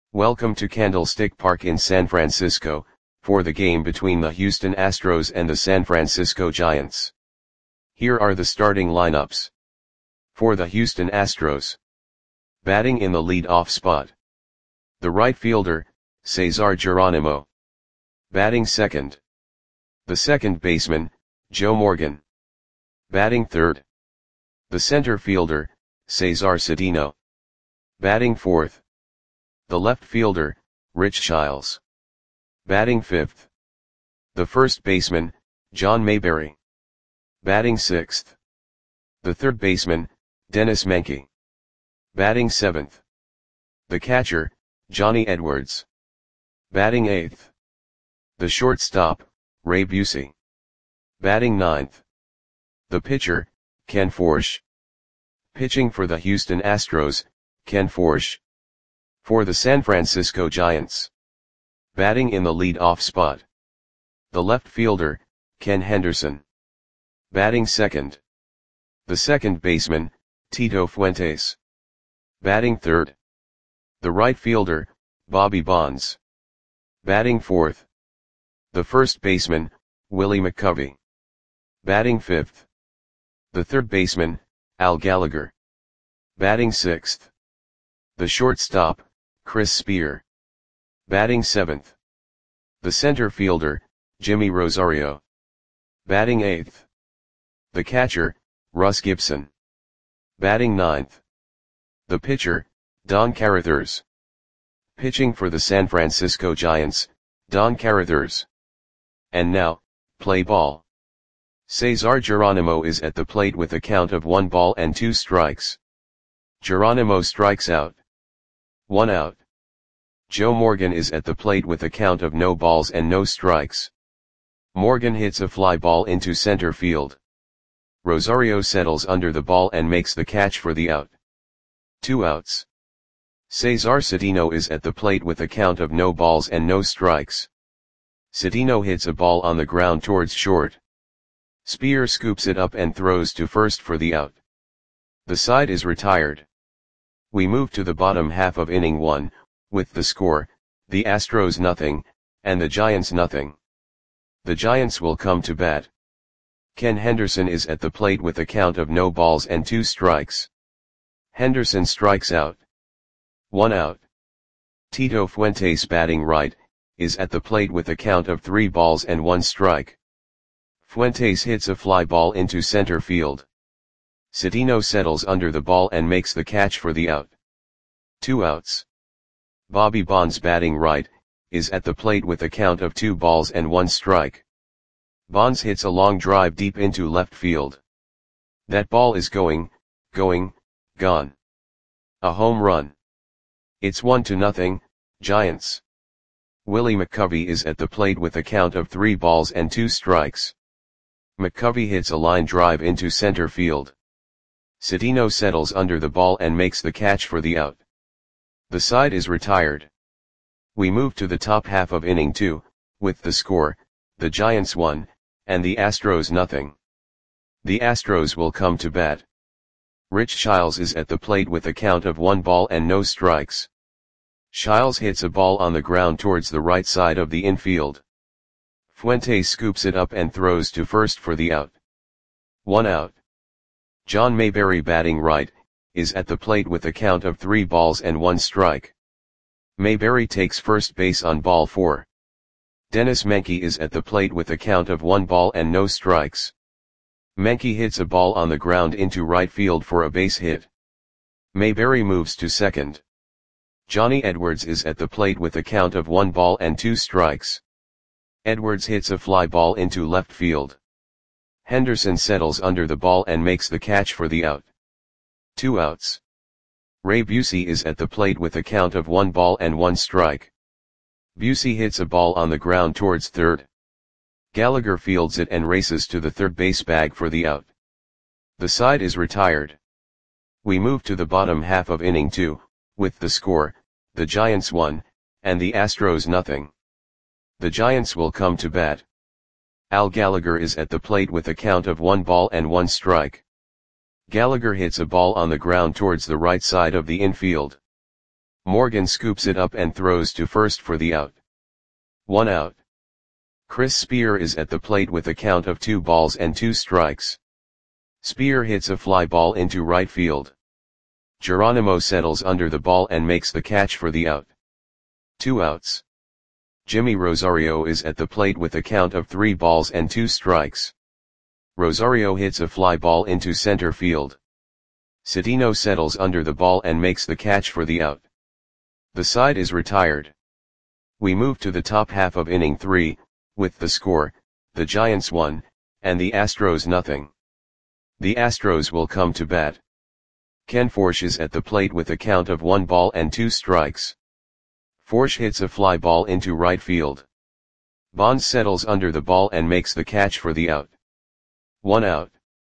Welcome to Candlestick Park in San Francisco, for the game between the Houston Astros and the San Francisco Giants. Here are the starting lineups. For the Houston Astros. Batting in the lead-off spot. The right fielder, Cesar Geronimo. Batting second. The second baseman, Joe Morgan. Batting third. The center fielder, Cesar Cedeno. Batting fourth. The left fielder, Rich Childs. Batting fifth. The first baseman, John Mayberry. Batting sixth. The third baseman, Dennis Menke. Batting seventh. The catcher, Johnny Edwards. Batting eighth. The shortstop, Ray Busey. Batting ninth. The pitcher, Ken Forsch. Pitching for the Houston Astros, Ken Forsch. For the San Francisco Giants. Batting in the lead-off spot. The left fielder, Ken Henderson. Batting second. The second baseman, Tito Fuentes. Batting third. The right fielder, Bobby Bonds. Batting fourth. The first baseman, Willie McCovey. Batting fifth. The third baseman, Al Gallagher. Batting sixth. The shortstop, Chris Spear. Batting seventh. The center fielder, Jimmy Rosario. Batting eighth. The catcher, Russ Gibson. Batting ninth. The pitcher, Don Carruthers. Pitching for the San Francisco Giants, Don Carruthers. And now, play ball. Cesar Geronimo is at the plate with a count of 1 ball and 2 strikes. Geronimo strikes out. 1 out. Joe Morgan is at the plate with a count of no balls and no strikes. Morgan hits a fly ball into center field. Rosario settles under the ball and makes the catch for the out. 2 outs. Cesar Cedeno is at the plate with a count of no balls and no strikes. Cedeno hits a ball on the ground towards short. Spear scoops it up and throws to first for the out. The side is retired. We move to the bottom half of inning 1, with the score, the Astros nothing, and the Giants nothing. The Giants will come to bat. Ken Henderson is at the plate with a count of no balls and 2 strikes. Henderson strikes out. 1 out. Tito Fuentes batting right, is at the plate with a count of 3 balls and 1 strike. Fuentes hits a fly ball into center field. Cedeno settles under the ball and makes the catch for the out. 2 outs. Bobby Bonds batting right, is at the plate with a count of 2 balls and 1 strike. Bonds hits a long drive deep into left field. That ball is gone. A home run. It's 1-0, Giants. Willie McCovey is at the plate with a count of 3 balls and 2 strikes. McCovey hits a line drive into center field. Cedeno settles under the ball and makes the catch for the out. The side is retired. We move to the top half of inning 2, with the score, the Giants 1, and the Astros nothing. The Astros will come to bat. Rich Childs is at the plate with a count of 1 ball and no strikes. Childs hits a ball on the ground towards the right side of the infield. Fuentes scoops it up and throws to first for the out. 1 out. John Mayberry batting right, is at the plate with a count of 3 balls and 1 strike. Mayberry takes first base on ball 4. Dennis Menke is at the plate with a count of 1 ball and no strikes. Menke hits a ball on the ground into right field for a base hit. Mayberry moves to second. Johnny Edwards is at the plate with a count of 1 ball and 2 strikes. Edwards hits a fly ball into left field. Henderson settles under the ball and makes the catch for the out. 2 outs. Ray Busey is at the plate with a count of 1 ball and 1 strike. Busey hits a ball on the ground towards third. Gallagher fields it and races to the third base bag for the out. The side is retired. We move to the bottom half of inning 2, with the score, the Giants 1, and the Astros nothing. The Giants will come to bat. Al Gallagher is at the plate with a count of 1 ball and 1 strike. Gallagher hits a ball on the ground towards the right side of the infield. Morgan scoops it up and throws to first for the out. 1 out. Chris Spear is at the plate with a count of 2 balls and 2 strikes. Spear hits a fly ball into right field. Geronimo settles under the ball and makes the catch for the out. 2 outs. Jimmy Rosario is at the plate with a count of 3 balls and 2 strikes. Rosario hits a fly ball into center field. Cedeno settles under the ball and makes the catch for the out. The side is retired. We move to the top half of inning 3, with the score, the Giants 1, and the Astros nothing. The Astros will come to bat. Ken Forsch is at the plate with a count of 1 ball and 2 strikes. Forsch hits a fly ball into right field. Bonds settles under the ball and makes the catch for the out. 1 out.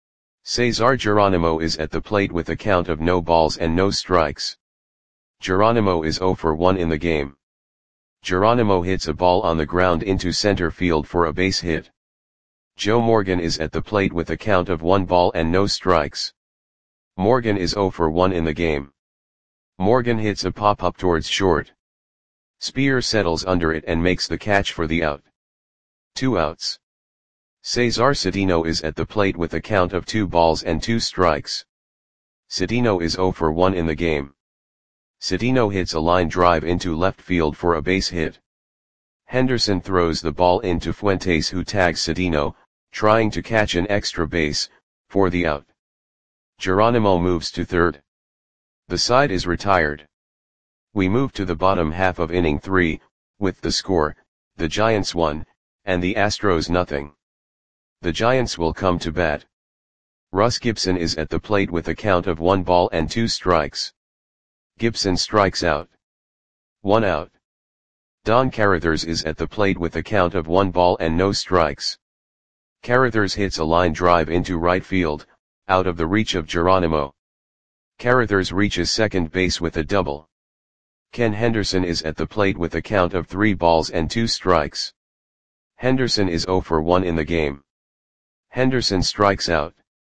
Cesar Geronimo is at the plate with a count of no balls and no strikes. Geronimo is 0 for 1 in the game. Geronimo hits a ball on the ground into center field for a base hit. Joe Morgan is at the plate with a count of 1 ball and no strikes. Morgan is 0 for 1 in the game. Morgan hits a pop-up towards short. Spear settles under it and makes the catch for the out. 2 outs. Cesar Cedeno is at the plate with a count of 2 balls and 2 strikes. Cedeno is 0 for 1 in the game. Cedeno hits a line drive into left field for a base hit. Henderson throws the ball into Fuentes, who tags Cedeno, trying to catch an extra base, for the out. Geronimo moves to third. The side is retired. We move to the bottom half of inning 3, with the score, the Giants 1, and the Astros nothing. The Giants will come to bat. Russ Gibson is at the plate with a count of 1 ball and 2 strikes. Gibson strikes out. 1 out. Don Carruthers is at the plate with a count of 1 ball and no strikes. Carruthers hits a line drive into right field, out of the reach of Geronimo. Carruthers reaches second base with a double. Ken Henderson is at the plate with a count of 3 balls and 2 strikes. Henderson is 0 for 1 in the game. Henderson strikes out.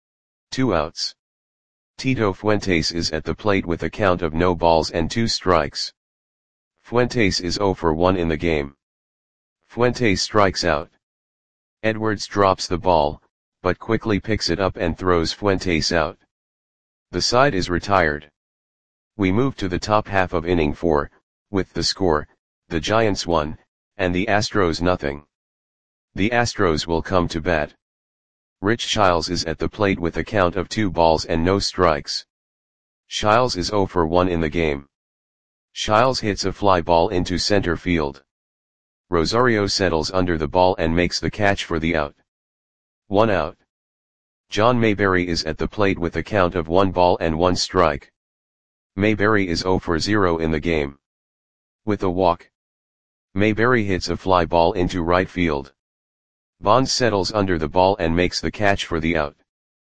2 outs. Tito Fuentes is at the plate with a count of no balls and 2 strikes. Fuentes is 0 for 1 in the game. Fuentes strikes out. Edwards drops the ball, but quickly picks it up and throws Fuentes out. The side is retired. We move to the top half of inning 4, with the score, the Giants 1, and the Astros nothing. The Astros will come to bat. Rich Shiles is at the plate with a count of 2 balls and no strikes. Shiles is 0 for 1 in the game. Shiles hits a fly ball into center field. Rosario settles under the ball and makes the catch for the out. 1 out. John Mayberry is at the plate with a count of 1 ball and 1 strike. Mayberry is 0 for 0 in the game. With a walk, Mayberry hits a fly ball into right field. Bonds settles under the ball and makes the catch for the out.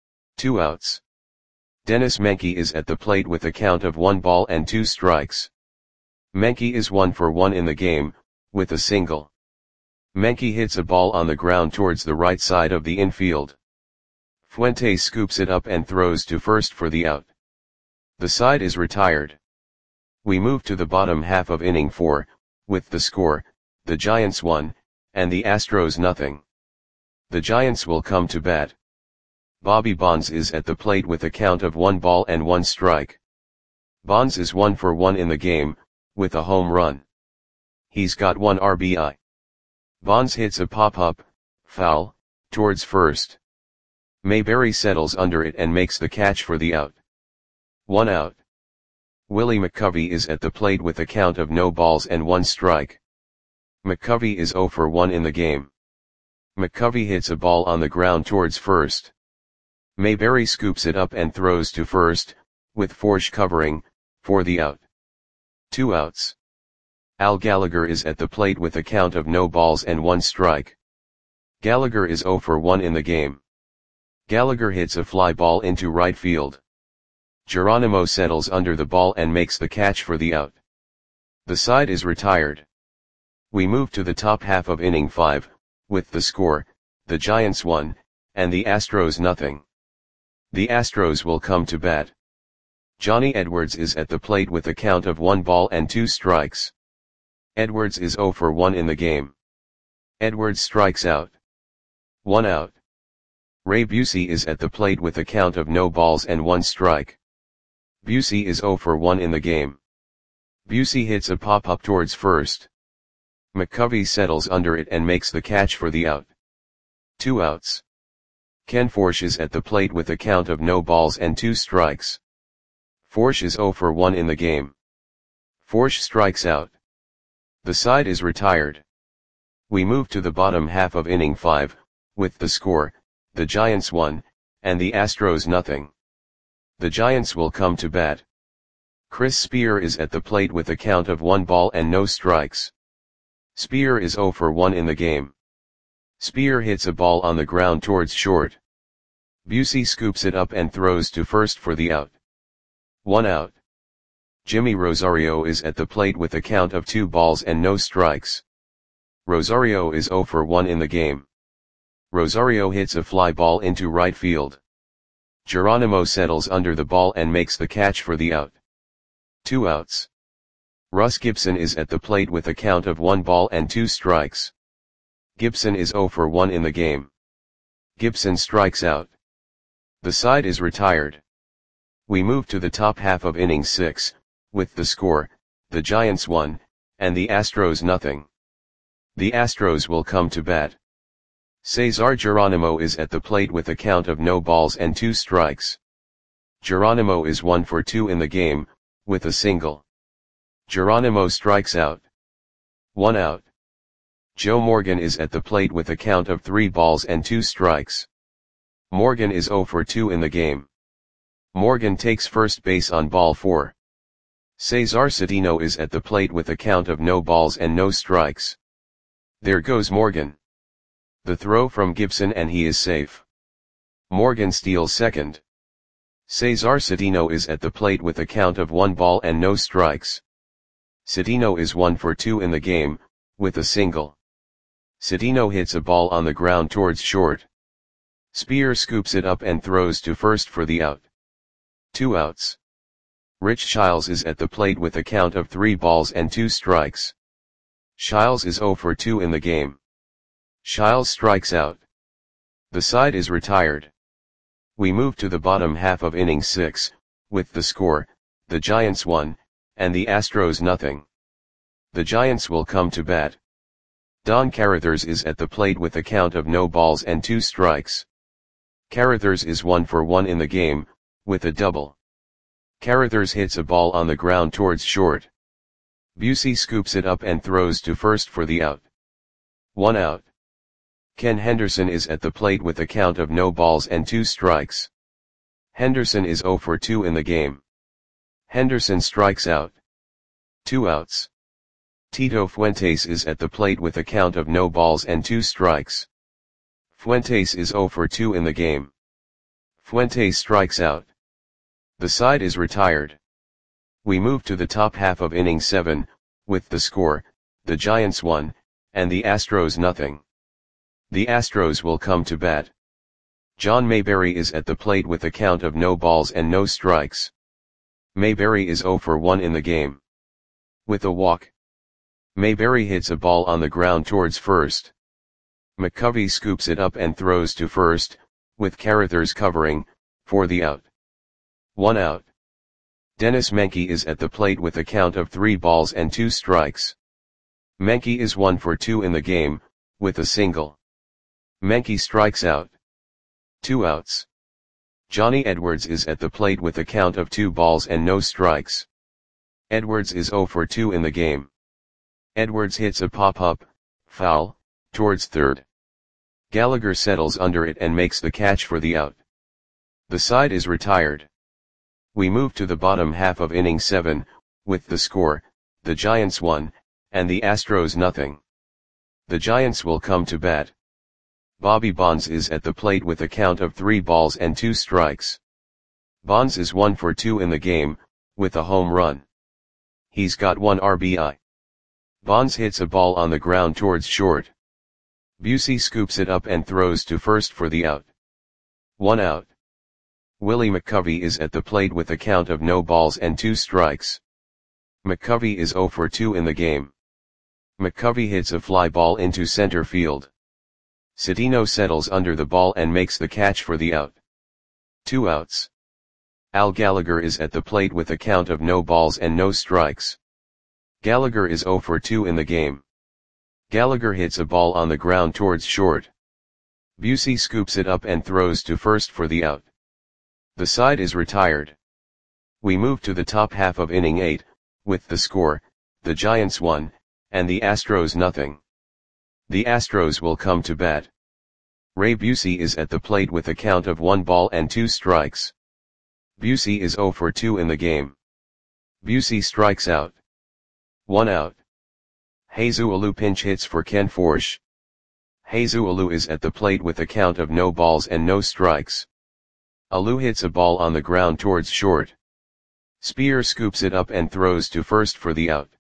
2 outs. Dennis Menke is at the plate with a count of 1 ball and 2 strikes. Menke is 1 for 1 in the game, with a single. Menke hits a ball on the ground towards the right side of the infield. Fuentes scoops it up and throws to first for the out. The side is retired. We move to the bottom half of inning 4, with the score, the Giants 1, and the Astros nothing. The Giants will come to bat. Bobby Bonds is at the plate with a count of 1 ball and 1 strike. Bonds is 1 for 1 in the game, with a home run. He's got 1 RBI. Bonds hits a pop-up, foul, towards first. Mayberry settles under it and makes the catch for the out. 1 out. Willie McCovey is at the plate with a count of no balls and 1 strike. McCovey is 0 for 1 in the game. McCovey hits a ball on the ground towards first. Mayberry scoops it up and throws to first, with Forsch covering, for the out. 2 outs. Al Gallagher is at the plate with a count of no balls and 1 strike. Gallagher is 0 for 1 in the game. Gallagher hits a fly ball into right field. Geronimo settles under the ball and makes the catch for the out. The side is retired. We move to the top half of inning 5, with the score, the Giants 1, and the Astros nothing. The Astros will come to bat. Johnny Edwards is at the plate with a count of 1 ball and 2 strikes. Edwards is 0 for 1 in the game. Edwards strikes out. 1 out. Ray Busey is at the plate with a count of no balls and 1 strike. Busey is 0 for 1 in the game. Busey hits a pop-up towards first. McCovey settles under it and makes the catch for the out. 2 outs. Ken Forsch is at the plate with a count of no balls and 2 strikes. Forsch is 0 for 1 in the game. Forsch strikes out. The side is retired. We move to the bottom half of inning 5, with the score, the Giants 1, and the Astros nothing. The Giants will come to bat. Chris Spear is at the plate with a count of 1 ball and no strikes. Spear is 0 for 1 in the game. Spear hits a ball on the ground towards short. Busey scoops it up and throws to first for the out. 1 out. Jimmy Rosario is at the plate with a count of 2 balls and no strikes. Rosario is 0 for 1 in the game. Rosario hits a fly ball into right field. Geronimo settles under the ball and makes the catch for the out. 2 outs. Russ Gibson is at the plate with a count of 1 ball and 2 strikes. Gibson is 0 for 1 in the game. Gibson strikes out. The side is retired. We move to the top half of inning 6, with the score, the Giants 1, and the Astros nothing. The Astros will come to bat. Cesar Geronimo is at the plate with a count of no balls and 2 strikes. Geronimo is 1 for 2 in the game, with a single. Geronimo strikes out. 1 out. Joe Morgan is at the plate with a count of 3 balls and 2 strikes. Morgan is 0 for 2 in the game. Morgan takes first base on ball 4. Cesar Cedeno is at the plate with a count of no balls and no strikes. There goes Morgan. The throw from Gibson and he is safe. Morgan steals second. Cesar Cedeno is at the plate with a count of 1 ball and no strikes. Cedeno is 1 for 2 in the game, with a single. Cedeno hits a ball on the ground towards short. Spear scoops it up and throws to first for the out. 2 outs. Rich Shiles is at the plate with a count of 3 balls and 2 strikes. Shiles is 0 for 2 in the game. Shiles strikes out. The side is retired. We move to the bottom half of inning 6, with the score, the Giants 1, and the Astros nothing. The Giants will come to bat. Don Carruthers is at the plate with a count of no balls and 2 strikes. Carruthers is 1 for 1 in the game, with a double. Carruthers hits a ball on the ground towards short. Busey scoops it up and throws to first for the out. 1 out. Ken Henderson is at the plate with a count of no balls and 2 strikes. Henderson is 0 for 2 in the game. Henderson strikes out. 2 outs. Tito Fuentes is at the plate with a count of no balls and 2 strikes. Fuentes is 0 for 2 in the game. Fuentes strikes out. The side is retired. We move to the top half of inning 7, with the score, the Giants 1, and the Astros nothing. The Astros will come to bat. John Mayberry is at the plate with a count of no balls and no strikes. Mayberry is 0 for 1 in the game. With a walk. Mayberry hits a ball on the ground towards first. McCovey scoops it up and throws to first, with Carruthers covering, for the out. 1 out. Dennis Menke is at the plate with a count of 3 balls and 2 strikes. Menke is 1 for 2 in the game, with a single. Menke strikes out. 2 outs. Johnny Edwards is at the plate with a count of 2 balls and no strikes. Edwards is 0 for 2 in the game. Edwards hits a pop-up, foul, towards third. Gallagher settles under it and makes the catch for the out. The side is retired. We move to the bottom half of inning 7, with the score, the Giants 1, and the Astros nothing. The Giants will come to bat. Bobby Bonds is at the plate with a count of 3 balls and 2 strikes. Bonds is 1 for 2 in the game, with a home run. He's got 1 RBI. Bonds hits a ball on the ground towards short. Busey scoops it up and throws to first for the out. 1 out. Willie McCovey is at the plate with a count of no balls and 2 strikes. McCovey is 0 for 2 in the game. McCovey hits a fly ball into center field. Cedeno settles under the ball and makes the catch for the out. 2 outs. Al Gallagher is at the plate with a count of no balls and no strikes. Gallagher is 0 for 2 in the game. Gallagher hits a ball on the ground towards short. Busey scoops it up and throws to first for the out. The side is retired. We move to the top half of inning 8, with the score, the Giants 1, and the Astros nothing. The Astros will come to bat. Ray Busey is at the plate with a count of 1 ball and 2 strikes. Busey is 0 for 2 in the game. Busey strikes out. 1 out. Jesus Alou pinch hits for Ken Forsch. Jesus Alou is at the plate with a count of no balls and no strikes. Alou hits a ball on the ground towards short. Spear scoops it up and throws to first for the out.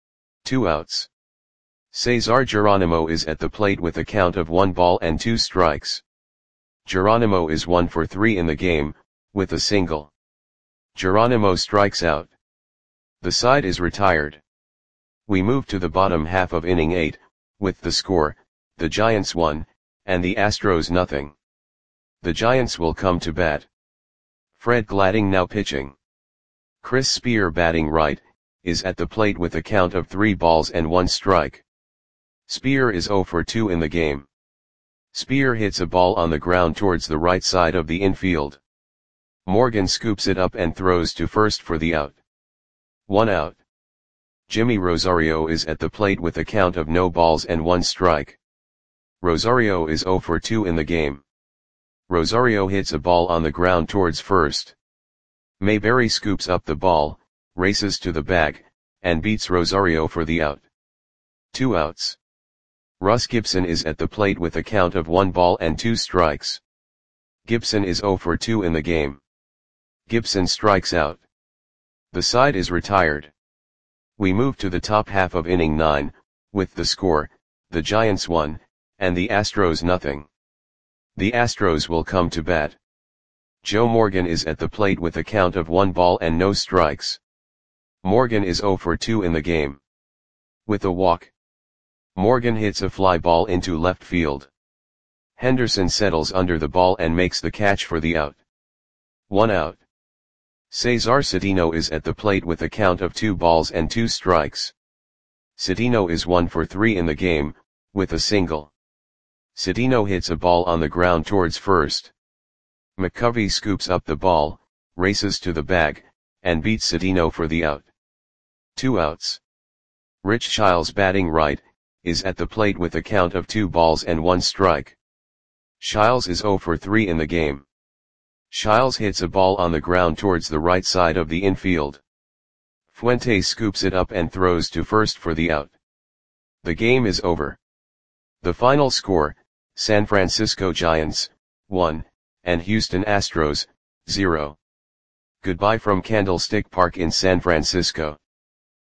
2 outs. Cesar Geronimo is at the plate with a count of 1 ball and 2 strikes. Geronimo is 1 for 3 in the game, with a single. Geronimo strikes out. The side is retired. We move to the bottom half of inning 8, with the score, the Giants 1, and the Astros nothing. The Giants will come to bat. Fred Gladding now pitching. Chris Spear batting right, is at the plate with a count of 3 balls and 1 strike. Spear is 0 for 2 in the game. Spear hits a ball on the ground towards the right side of the infield. Morgan scoops it up and throws to first for the out. 1 out. Jimmy Rosario is at the plate with a count of no balls and 1 strike. Rosario is 0 for 2 in the game. Rosario hits a ball on the ground towards first. Mayberry scoops up the ball, races to the bag, and beats Rosario for the out. 2 outs. Russ Gibson is at the plate with a count of 1 ball and 2 strikes. Gibson is 0 for 2 in the game. Gibson strikes out. The side is retired. We move to the top half of inning 9, with the score, the Giants 1, and the Astros nothing. The Astros will come to bat. Joe Morgan is at the plate with a count of 1 ball and no strikes. Morgan is 0 for 2 in the game. With a walk. Morgan hits a fly ball into left field. Henderson settles under the ball and makes the catch for the out. 1 out. Cesar Cedeno is at the plate with a count of 2 balls and 2 strikes. Cedeno is 1 for 3 in the game, with a single. Cedeno hits a ball on the ground towards first. McCovey scoops up the ball, races to the bag, and beats Cedeno for the out. 2 outs. Rich Shiles batting right, is at the plate with a count of 2 balls and 1 strike. Shiles is 0 for 3 in the game. Shiles hits a ball on the ground towards the right side of the infield. Fuentes scoops it up and throws to first for the out. The game is over. The final score, San Francisco Giants, 1, and Houston Astros, 0. Goodbye from Candlestick Park in San Francisco.